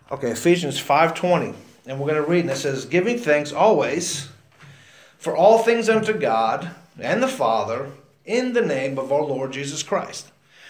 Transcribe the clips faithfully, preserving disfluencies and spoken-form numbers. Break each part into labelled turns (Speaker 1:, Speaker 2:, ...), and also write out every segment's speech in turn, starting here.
Speaker 1: Okay, Ephesians five twenty. And we're going to read, and it says, giving thanks always for all things unto God and the Father in the name of our Lord Jesus Christ.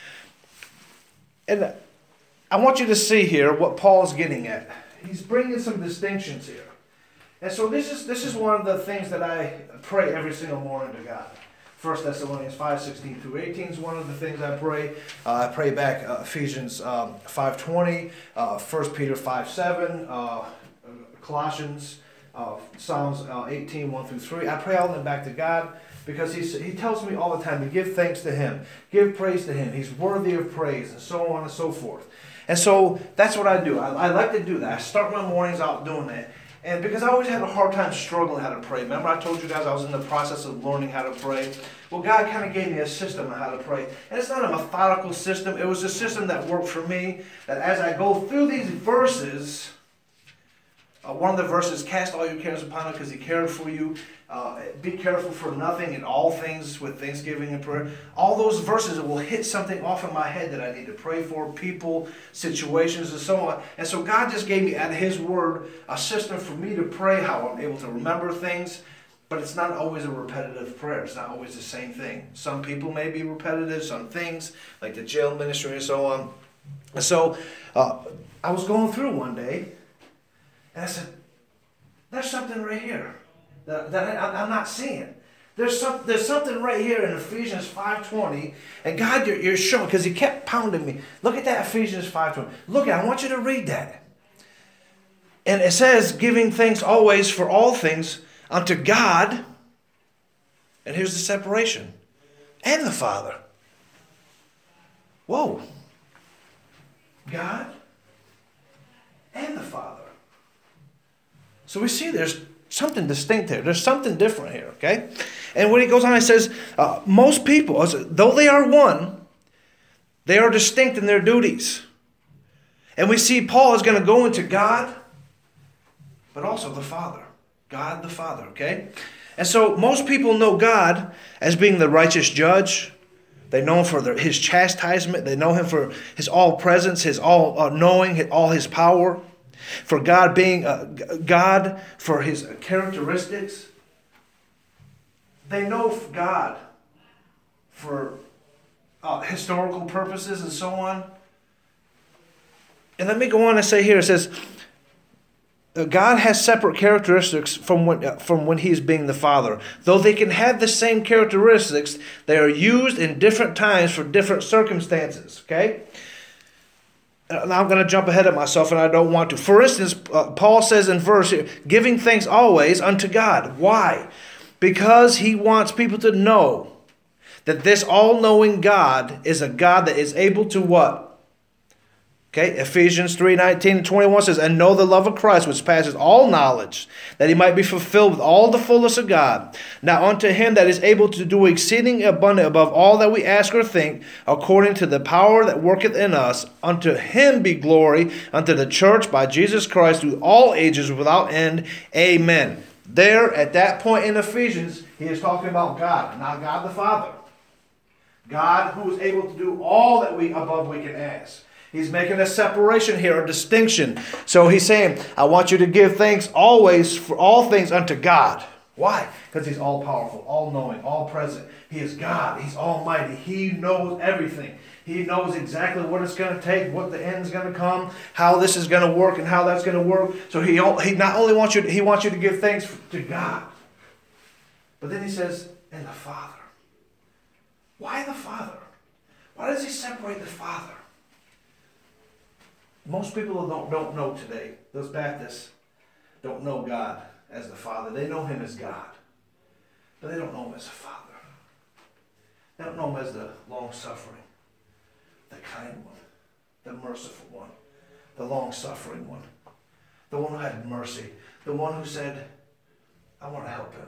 Speaker 1: And I want you to see here what Paul's getting at. He's bringing some distinctions here. And so this is this is one of the things that I pray every single morning to God. First Thessalonians five sixteen through eighteen is one of the things I pray. Uh, I pray back uh, Ephesians um, five twenty, uh, First Peter five seven, uh, Colossians, uh, Psalms uh, eighteen one through three. I pray all of them back to God because he's, he tells me all the time to give thanks to Him, give praise to Him. He's worthy of praise, and so on and so forth. And so that's what I do. I, I like to do that. I start my mornings out doing that. And because I always had a hard time struggling how to pray. Remember I told you guys I was in the process of learning how to pray? Well, God kind of gave me a system on how to pray. And it's not a methodical system. It was a system that worked for me. That as I go through these verses, uh, one of the verses, cast all your cares upon Him because He cared for you. Uh, be careful for nothing in all things with thanksgiving and prayer. All those verses will hit something off in my head that I need to pray for, people, situations, and so on. And so God just gave me, out of His Word, a system for me to pray, how I'm able to remember things. But it's not always a repetitive prayer. It's not always the same thing. Some people may be repetitive, some things, like the jail ministry and so on. And so uh, I was going through one day, and I said, there's something right here that, that I, I'm not seeing. There's some, there's something right here in Ephesians five twenty, and God, you're, you're showing, because He kept pounding me. Look at that Ephesians five twenty. Look at it. I want you to read that. And it says, giving thanks always for all things unto God, and here's the separation, and the Father. Whoa. God and the Father. So we see there's something distinct here. There's something different here, okay? And when he goes on, he says, uh, most people, though they are one, they are distinct in their duties. And we see Paul is going to go into God, but also the Father. God the Father, okay? And so most people know God as being the righteous judge. They know Him for the, His chastisement. They know Him for His all-presence, His all-knowing, all His power. For God being uh, God for His characteristics. They know God for uh, historical purposes and so on. And let me go on and say here, it says, God has separate characteristics from when, uh, from when He is being the Father. Though they can have the same characteristics, they are used in different times for different circumstances. Okay? Now I'm going to jump ahead of myself, and I don't want to. For instance, uh, Paul says in verse here, giving thanks always unto God. Why? Because he wants people to know that this all-knowing God is a God that is able to what? Okay, Ephesians three nineteen and twenty-one says, and know the love of Christ which passes all knowledge, that He might be fulfilled with all the fullness of God. Now unto Him that is able to do exceeding abundant above all that we ask or think, according to the power that worketh in us, unto Him be glory, unto the church by Jesus Christ, through all ages without end. Amen. There, at that point in Ephesians, he is talking about God, not God the Father. God who is able to do all that we above we can ask. He's making a separation here, a distinction. So he's saying, I want you to give thanks always for all things unto God. Why? Because He's all-powerful, all-knowing, all-present. He is God. He's almighty. He knows everything. He knows exactly what it's going to take, what the end's going to come, how this is going to work, and how that's going to work. So he, he not only wants you to, he wants you to give thanks to God, but then he says, and the Father. Why the Father? Why does he separate the Father? Most people don't, don't know today, those Baptists don't know God as the Father. They know Him as God, but they don't know Him as a Father. They don't know Him as the long-suffering, the kind one, the merciful one, the long-suffering one, the one who had mercy, the one who said, I want to help him.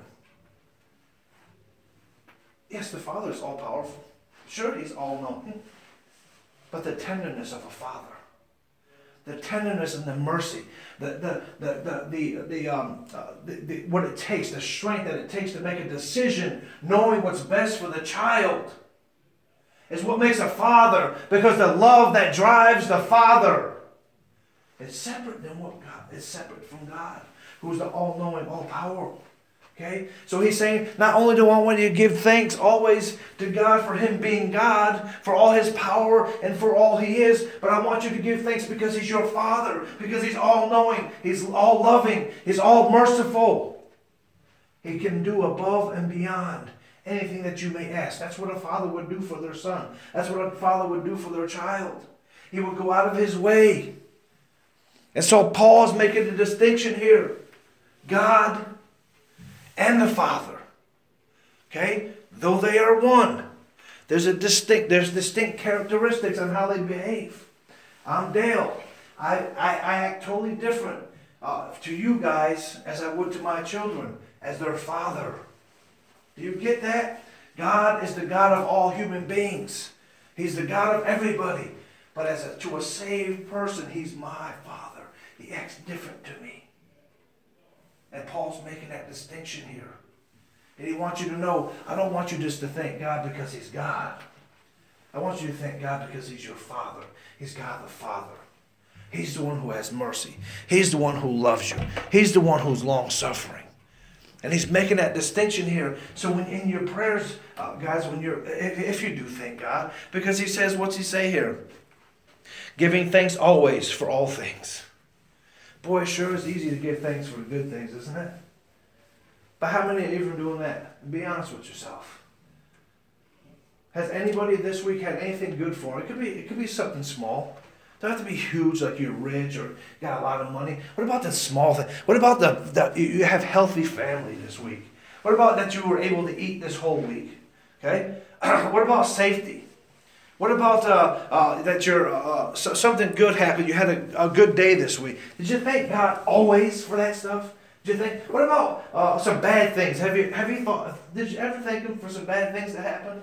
Speaker 1: Yes, the Father is all-powerful. Sure, He's all-knowing, but the tenderness of a Father, the tenderness and the mercy, the the the the the, the um uh, the, the, what it takes, the strength that it takes to make a decision, knowing what's best for the child, is what makes a father. Because the love that drives the Father It's separate than what God, it's separate from God, who's the all-knowing, all-powerful. Okay? So he's saying, not only do I want you to give thanks always to God for him being God, for all his power and for all he is, but I want you to give thanks because he's your Father, because he's all-knowing, he's all-loving, he's all-merciful. He can do above and beyond anything that you may ask. That's what a father would do for their son. That's what a father would do for their child. He would go out of his way. And so Paul's making a distinction here. God and the Father. Okay? Though they are one, there's a distinct, there's distinct characteristics on how they behave. I'm Dale. I, I, I act totally different uh, to you guys as I would to my children, as their father. Do you get that? God is the God of all human beings. He's the God of everybody. But as a, to a saved person, he's my Father. He acts different to me. And Paul's making that distinction here. And he wants you to know, I don't want you just to thank God because he's God. I want you to thank God because he's your Father. He's God the Father. He's the one who has mercy. He's the one who loves you. He's the one who's long-suffering. And he's making that distinction here. So when in your prayers, uh, guys, when you're, if, if you do thank God, because he says, what's he say here? Giving thanks always for all things. Boy, it sure is easy to give thanks for the good things, isn't it? But how many of you are doing that? Be honest with yourself. Has anybody this week had anything good for them? It could be, it could be something small. It doesn't have to be huge, like you're rich or got a lot of money. What about the small thing? What about the, the you have healthy family this week? What about that you were able to eat this whole week? Okay. What about safety? What about uh, uh, that you're, uh, so something good happened, you had a, a good day this week? Did you thank God always for that stuff? Did you think, what about uh, some bad things? Have you have you thought, did you ever thank him for some bad things that happened?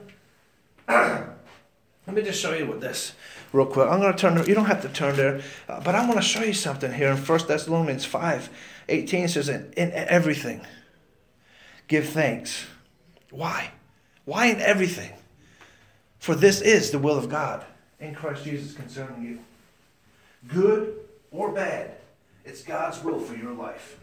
Speaker 1: Let me just show you with this real quick. I'm going to turn, you don't have to turn there, uh, but I want to show you something here in First Thessalonians five eighteen. It says, in, in everything, give thanks. Why? Why in everything? For this is the will of God in Christ Jesus concerning you. Good or bad, it's God's will for your life.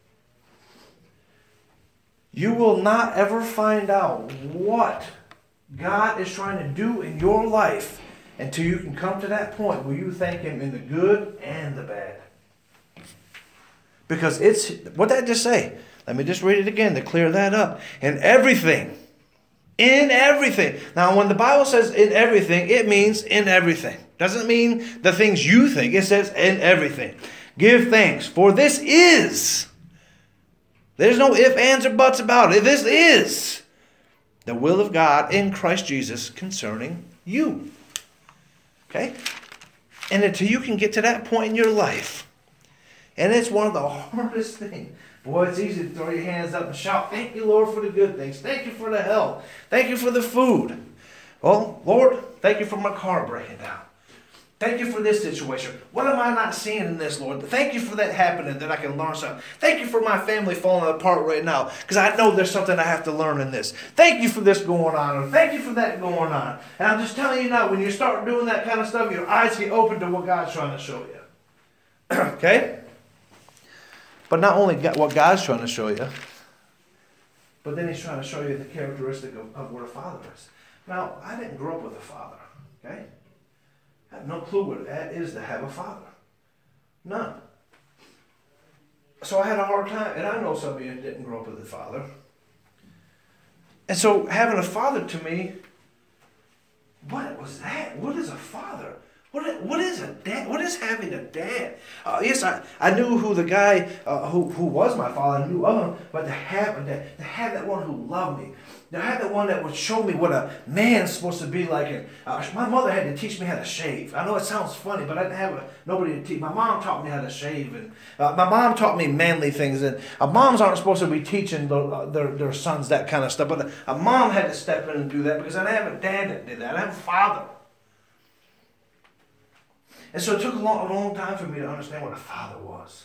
Speaker 1: You will not ever find out what God is trying to do in your life until you can come to that point where you thank him in the good and the bad. Because it's, what did I just say? Let me just read it again to clear that up. In everything. In everything. Now, when the Bible says in everything, it means in everything. Doesn't mean the things you think. It says in everything. Give thanks, for this is. There's no ifs, ands, or buts about it. This is the will of God in Christ Jesus concerning you. Okay? And until you can get to that point in your life, and it's one of the hardest things. Boy, it's easy to throw your hands up and shout, thank you, Lord, for the good things. Thank you for the health. Thank you for the food. Well, Lord, thank you for my car breaking down. Thank you for this situation. What am I not seeing in this, Lord? Thank you for that happening that I can learn something. Thank you for my family falling apart right now because I know there's something I have to learn in this. Thank you for this going on. Or thank you for that going on. And I'm just telling you now, when you start doing that kind of stuff, your eyes get open to what God's trying to show you. Okay? But not only what God's trying to show you, but then he's trying to show you the characteristic of, of what a father is. Now, I didn't grow up with a father. Okay? I have no clue what that is to have a father. None. So I had a hard time, and I know some of you didn't grow up with a father. And so having a father to me, what was that? What is a father? What, what is a dad? What is having a dad? Uh, yes, I, I knew who the guy uh, who, who was my father, I knew of him, but to have a dad, to have that one who loved me, to have that one that would show me what a man's supposed to be like. And uh, my mother had to teach me how to shave. I know it sounds funny, but I didn't have a, nobody to teach. My mom taught me how to shave, and uh, my mom taught me manly things. And uh, moms aren't supposed to be teaching the, uh, their their sons that kind of stuff, but a, a mom had to step in and do that because I didn't have a dad that did that. I didn't have a father. And so it took a long, a long time for me to understand what a father was.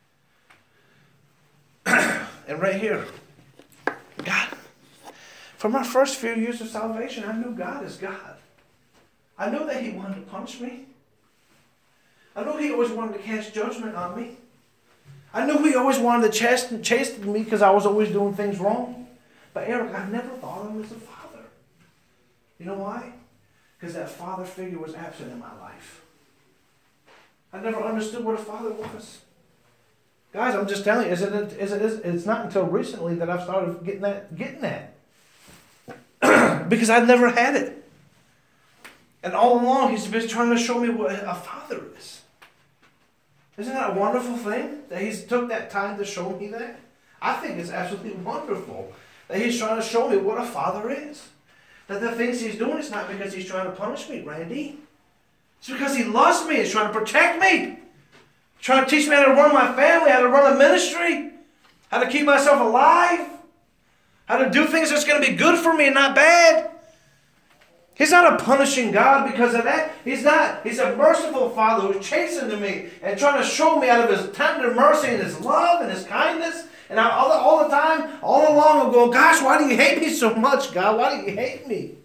Speaker 1: And right here, God. For my first few years of salvation, I knew God is God. I knew that he wanted to punish me. I knew he always wanted to cast judgment on me. I knew he always wanted to chasten, chasten me because I was always doing things wrong. But Eric, I never thought of him as a father. You know why? Because that father figure was absent in my life. I never understood what a father was. Guys, I'm just telling you, is it, is it, is, it's not until recently that I've started getting that, getting that. Because I've never had it. And all along, he's been trying to show me what a father is. Isn't that a wonderful thing? That he's took that time to show me that? I think it's absolutely wonderful that he's trying to show me what a father is. That the things he's doing is not because he's trying to punish me, Randy. It's because he loves me. He's trying to protect me. He's trying to teach me how to run my family, how to run a ministry, how to keep myself alive, how to do things that's going to be good for me and not bad. He's not a punishing God because of that. He's not. He's a merciful Father who's chastening me and trying to show me out of his tender mercy and his love and his kindness. And I, all, the, all the time, all along, I'm going, gosh, why do you hate me so much, God? Why do you hate me?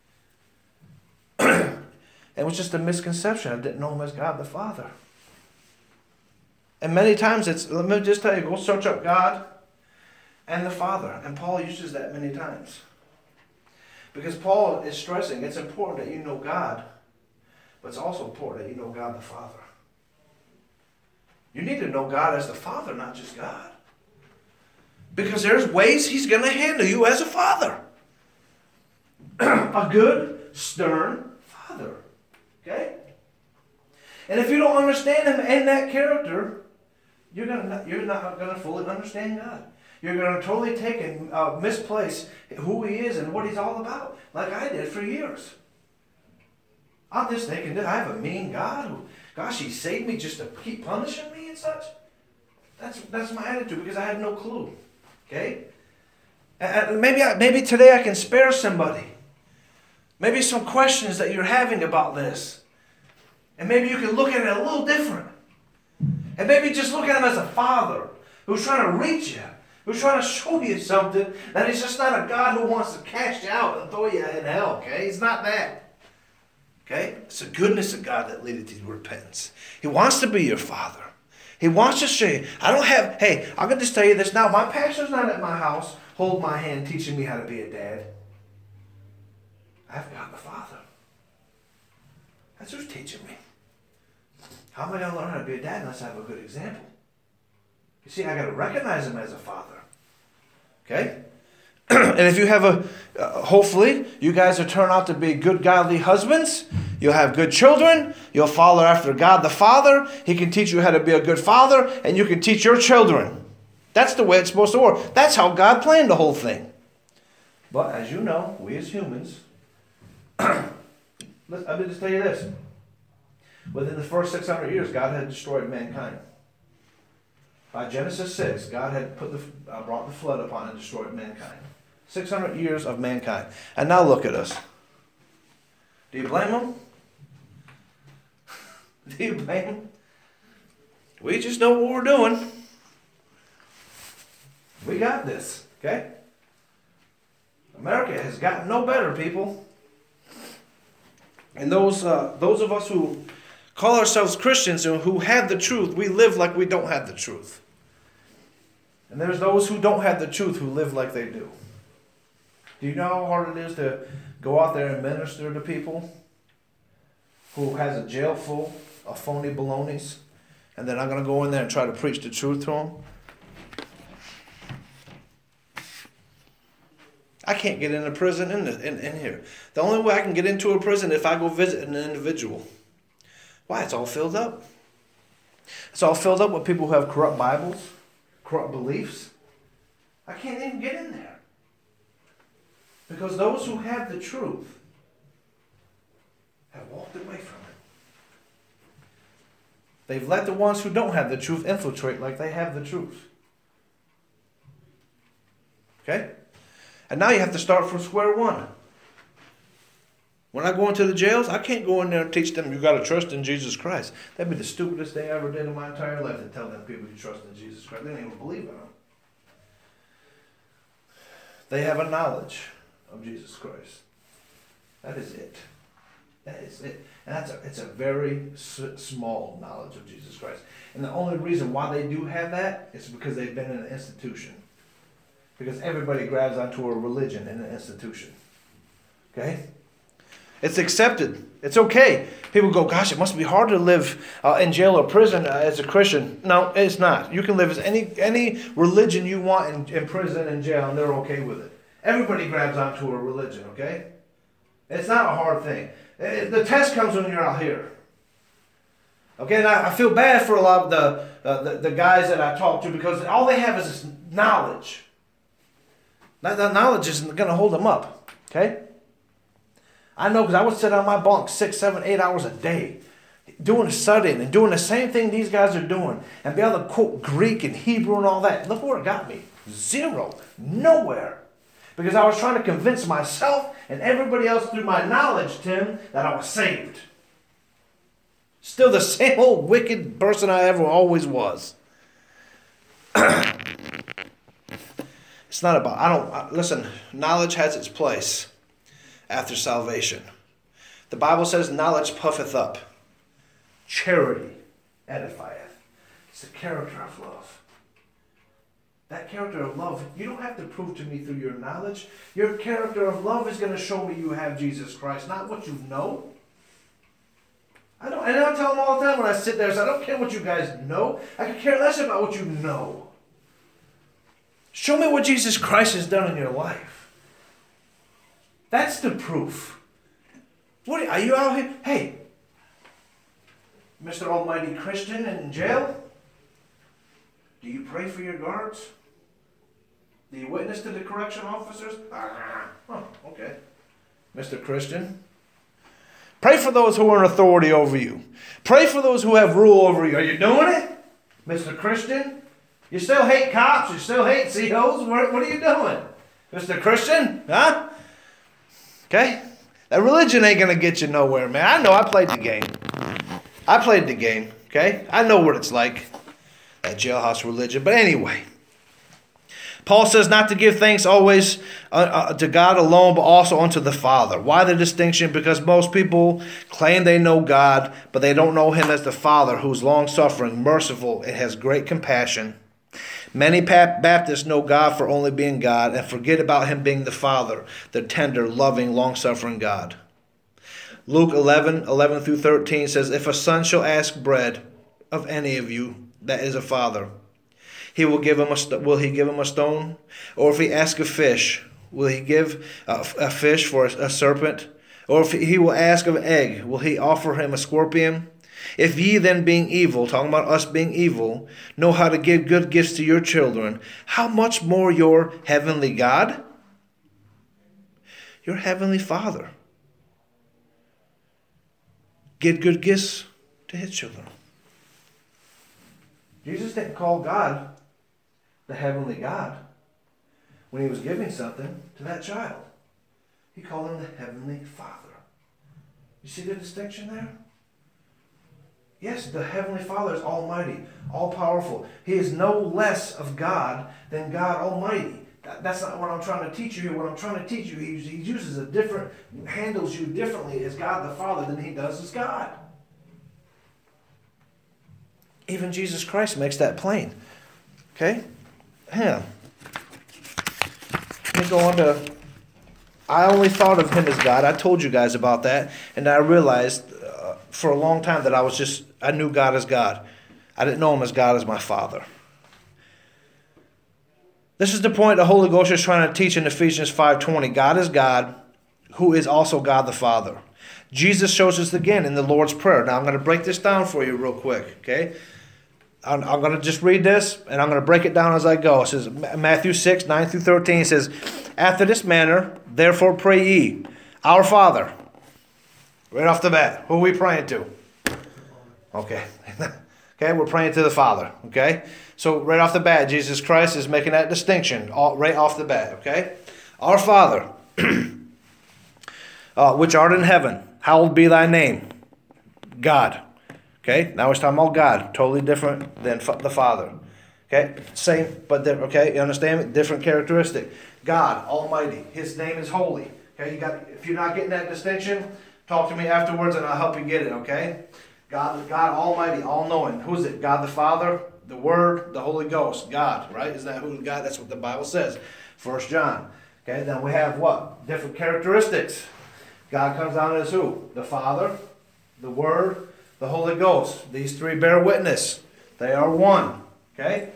Speaker 1: It was just a misconception. I didn't know him as God the Father. And many times, it's, let me just tell you, go search up God and the Father. And Paul uses that many times. Because Paul is stressing, it's important that you know God, but it's also important that you know God the Father. You need to know God as the Father, not just God. Because there's ways he's going to handle you as a father. A good, stern father. Okay? And if you don't understand him and that character, you're gonna you're not going to fully understand God. You're going to totally take and uh, misplace who he is and what he's all about, like I did for years. I'm just thinking that I have a mean God who, gosh, he saved me just to keep punishing me and such. That's that's my attitude because I had no clue. Okay? And maybe I, maybe today I can spare somebody. Maybe some questions that you're having about this. And maybe you can look at it a little different. And maybe just look at him as a father who's trying to reach you, who's trying to show you something, that he's just not a God who wants to cast you out and throw you in hell. Okay? He's not that. Okay? It's the goodness of God that leadeth to repentance. He wants to be your father. He wants to show you. I don't have, hey, I'm going to just tell you this now. My pastor's not at my house holding my hand, teaching me how to be a dad. I've got the Father. That's who's teaching me. How am I going to learn how to be a dad unless I have a good example? You see, I got to recognize him as a father. Okay? And if you have a, uh, hopefully, you guys will turn out to be good, godly husbands. You'll have good children. You'll follow after God the Father. He can teach you how to be a good father, and you can teach your children. That's the way it's supposed to work. That's how God planned the whole thing. But as you know, we as humans, let me just tell you this. Within the first six hundred years, God had destroyed mankind. By Genesis six, God had put the, uh, brought the flood upon and destroyed mankind. six hundred years of mankind. And now look at us. Do you blame them? Do you blame them? We just know what we're doing. We got this, okay? America has gotten no better, people. And those uh, those of us who call ourselves Christians and who have the truth, we live like we don't have the truth. And there's those who don't have the truth who live like they do. Do you know how hard it is to go out there and minister to people who has a jail full of phony balonies, and then I'm going to go in there and try to preach the truth to them? I can't get into prison in, the, in, in here. The only way I can get into a prison is if I go visit an individual. Why? It's all filled up. It's all filled up with people who have corrupt Bibles, corrupt beliefs. I can't even get in there. Because those who have the truth have walked away from it. They've let the ones who don't have the truth infiltrate like they have the truth. Okay? And now you have to start from square one. When I go into the jails, I can't go in there and teach them you got to trust in Jesus Christ. That'd be the stupidest thing I ever did in my entire life, to tell them people you trust in Jesus Christ. They don't even believe in him. They have a knowledge of Jesus Christ. That is it. That is it. And that's a, it's a very s- small knowledge of Jesus Christ. And the only reason why they do have that is because they've been in an institution. Because everybody grabs onto a religion in an institution. Okay? It's accepted. It's okay. People go, gosh, it must be hard to live uh, in jail or prison uh, as a Christian. No, it's not. You can live as any any religion you want in, in prison and jail, and they're okay with it. Everybody grabs onto a religion, okay? It's not a hard thing. It, the test comes when you're out here. Okay, and I, I feel bad for a lot of the, uh, the, the guys that I talk to because all they have is this knowledge. That, that knowledge isn't going to hold them up, okay? I know because I would sit on my bunk six, seven, eight hours a day doing studying and doing the same thing these guys are doing and be able to quote Greek and Hebrew and all that. Look where it got me. Zero. Nowhere. Because I was trying to convince myself and everybody else through my knowledge, Tim, that I was saved. Still the same old wicked person I ever always was. It's not about, I don't, listen, knowledge has its place after salvation. The Bible says knowledge puffeth up. Charity edifieth. It's the character of love. That character of love, you don't have to prove to me through your knowledge. Your character of love is going to show me you have Jesus Christ, not what you know. I don't, and I tell them all the time when I sit there, I don't care what you guys know. I could care less about what you know. Show me what Jesus Christ has done in your life. That's the proof. What are you out here? Hey, Mister Almighty Christian in jail? Do you pray for your guards? Do you witness to the correction officers? Ah, oh, okay. Mister Christian. Pray for those who are in authority over you. Pray for those who have rule over you. Are you doing it? Mister Christian? You still hate cops? You still hate C Os? What, what are you doing? Mister Christian? Huh? Okay? That religion ain't going to get you nowhere, man. I know I played the game. I played the game, okay? I know what it's like. That jailhouse religion. But anyway, Paul says not to give thanks always uh, uh, to God alone, but also unto the Father. Why the distinction? Because most people claim they know God, but they don't know him as the Father, who is long-suffering, merciful, and has great compassion. Many Baptists know God for only being God and forget about him being the Father, the tender, loving, long-suffering God. Luke eleven, eleven through thirteen says, if a son shall ask bread of any of you, that is a father, he will give him a will he give him a stone? Or if he ask a fish, will he give a, a fish for a, a serpent? Or if he will ask of an egg, will he offer him a scorpion? If ye then being evil, talking about us being evil, know how to give good gifts to your children, how much more your heavenly God? Your heavenly Father. Give good gifts to his children. Jesus didn't call God the heavenly God when he was giving something to that child. He called him the heavenly Father. You see the distinction there? Yes, the heavenly Father is almighty, all-powerful. He is no less of God than God Almighty. That, that's not what I'm trying to teach you here. What I'm trying to teach you, he, he uses a different, handles you differently as God the Father than he does as God. Even Jesus Christ makes that plain. Okay? Yeah. Let me go on to, I only thought of him as God. I told you guys about that. And I realized uh, for a long time that I was just, I knew God as God. I didn't know him as God as my Father. This is the point the Holy Ghost is trying to teach in Ephesians five twenty. God is God, who is also God the Father. Jesus shows us again in the Lord's Prayer. Now I'm going to break this down for you real quick, okay? I'm, I'm going to just read this, and I'm going to break it down as I go. It says, Matthew six, nine through thirteen, it says, after this manner, therefore pray ye, our Father. Right off the bat, who are we praying to? Okay. Okay, we're praying to the Father, okay? So right off the bat, Jesus Christ is making that distinction all, right off the bat, okay? Our Father, uh, which art in heaven, hallowed be thy name. God. Okay, now it's talking about God. Totally different than fa- the Father. Okay, same, but different. Okay, you understand it? Different characteristic. God, Almighty. His name is holy. Okay, you got. If you're not getting that distinction, Talk to me afterwards and I'll help you get it, okay? God, God Almighty, all-knowing. Who's it? God the Father, the Word, the Holy Ghost. God, right? Isn't that who God? That's what the Bible says. First John. Okay, then we have what? Different characteristics. God comes down as who? The Father, the Word, the Holy Ghost. These three bear witness. They are one. Okay?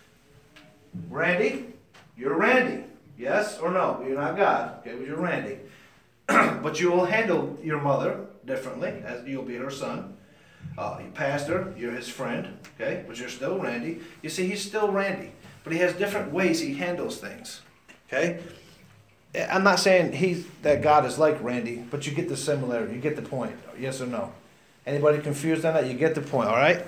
Speaker 1: Randy, you're Randy. Yes or no? You're not God. Okay, but you're Randy. But you will handle your mother differently, as you'll be her son. Uh, pastor, you're his friend. Okay, but you're still Randy. You see, he's still Randy, but he has different ways he handles things. Okay? I'm not saying he's that God is like Randy, but you get the similarity. You get the point. Yes or no? Anybody confused on that? You get the point, all right?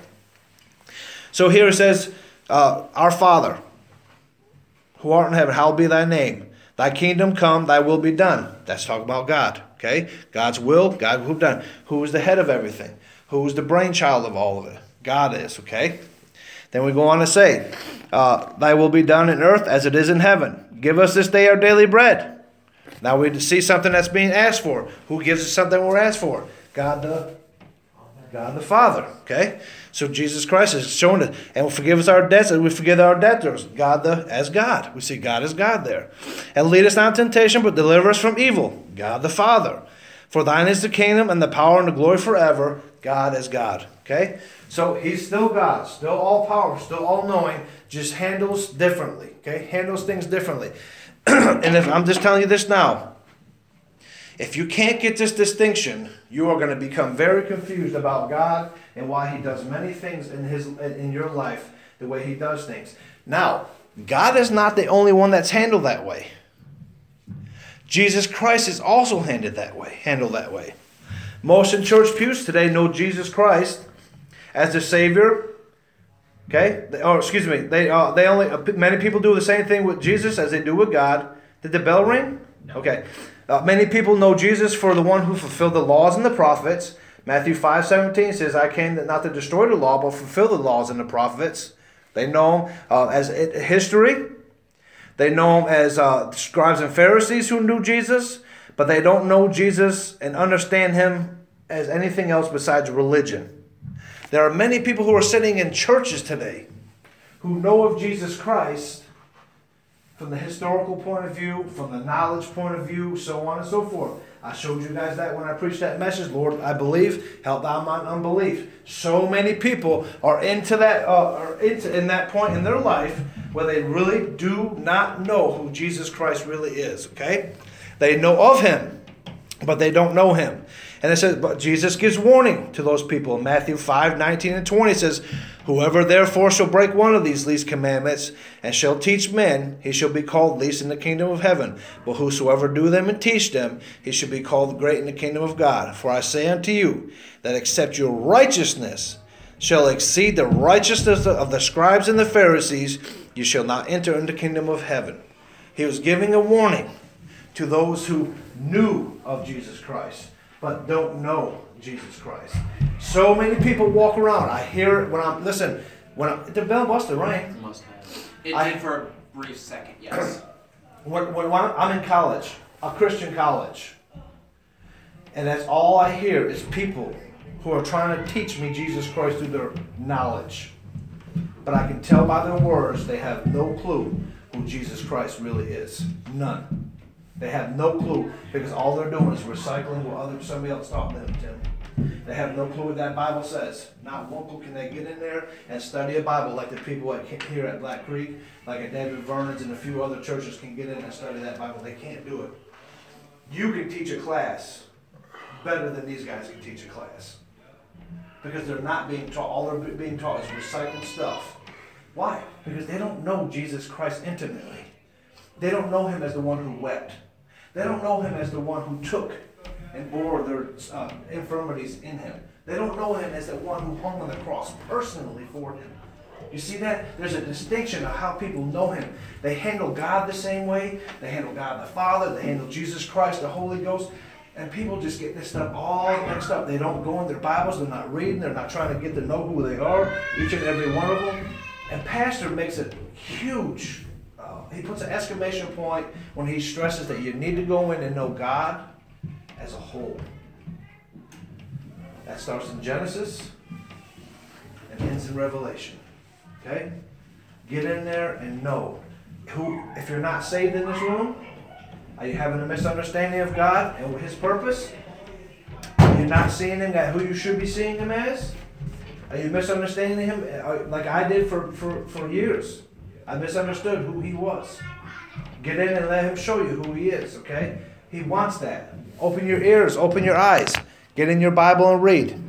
Speaker 1: So here it says, uh, Our Father, who art in heaven, hallowed be thy name. Thy kingdom come, thy will be done. That's talking about God, okay? God's will, God who done. Who is the head of everything? Who is the brainchild of all of it? God is, okay? Then we go on to say, uh, Thy will be done in earth as it is in heaven. Give us this day our daily bread. Now we see something that's being asked for. Who gives us something we're asked for? God the God the Father. Okay? So Jesus Christ is showing it. And will forgive us our debts as we forgive our debtors. God the as God. We see God as God there. And lead us not into temptation, but deliver us from evil. God the Father. For thine is the kingdom and the power and the glory forever. God as God. Okay? So he's still God, still all powerful, still all knowing, just handles differently. Okay? Handles things differently. And if I'm just telling you this now, if you can't get this distinction, you are going to become very confused about God and why he does many things in his in your life the way he does things. Now, God is not the only one that's handled that way. Jesus Christ is also handled that way, handled that way. Most in church pews today know Jesus Christ as the Savior. Okay, or excuse me, they uh, they only uh, many people do the same thing with Jesus as they do with God. Did the bell ring? No. Okay, uh, many people know Jesus for the one who fulfilled the laws and the prophets. Matthew five seventeen says, "I came not to destroy the law, but fulfill the laws and the prophets." They know him uh, as history. They know him as uh, scribes and Pharisees who knew Jesus, but they don't know Jesus and understand him as anything else besides religion. There are many people who are sitting in churches today who know of Jesus Christ from the historical point of view, from the knowledge point of view, so on and so forth. I showed you guys that when I preached that message, Lord, I believe, help thou mine unbelief. So many people are into that, uh, are into in that point in their life where they really do not know who Jesus Christ really is. Okay, they know of him, but they don't know him. And it says, but Jesus gives warning to those people. In Matthew five, nineteen and twenty, it says, whoever therefore shall break one of these least commandments, and shall teach men, he shall be called least in the kingdom of heaven. But whosoever do them and teach them, he shall be called great in the kingdom of God. For I say unto you, that except your righteousness shall exceed the righteousness of the scribes and the Pharisees, you shall not enter into the kingdom of heaven. He was giving a warning to those who knew of Jesus Christ, but don't know Jesus Christ. So many people walk around. I hear it when I'm, listen, when I'm, the bell must have rang.
Speaker 2: Must have. It
Speaker 1: I,
Speaker 2: did for a brief second, yes.
Speaker 1: When, when, when I'm in college, a Christian college, and that's all I hear is people who are trying to teach me Jesus Christ through their knowledge. But I can tell by their words they have no clue who Jesus Christ really is. None. They have no clue because all they're doing is recycling what other somebody else taught them, Tim. They have no clue what that Bible says. Not one clue can they get in there and study a Bible like the people at, here at Black Creek, like at David Vernon's and a few other churches can get in and study that Bible. They can't do it. You can teach a class better than these guys can teach a class because they're not being taught. All they're being taught is recycled stuff. Why? Because they don't know Jesus Christ intimately. They don't know him as the one who wept. They don't know him as the one who took and bore their uh, infirmities in him. They don't know him as the one who hung on the cross personally for him. You see that? There's a distinction of how people know him. They handle God the same way. They handle God the Father. They handle Jesus Christ, the Holy Ghost. And people just get this stuff all mixed up. They don't go in their Bibles. They're not reading. They're not trying to get to know who they are, each and every one of them. And Pastor makes it huge. He puts an exclamation point when he stresses that you need to go in and know God as a whole. That starts in Genesis and ends in Revelation. Okay? Get in there and know who, if you're not saved in this room, are you having a misunderstanding of God and His purpose? Are you not seeing Him at who you should be seeing Him as? Are you misunderstanding Him like I did for, for, for years? I misunderstood who He was. Get in and let Him show you who He is, okay? He wants that. Open your ears, open your eyes. Get in your Bible and read.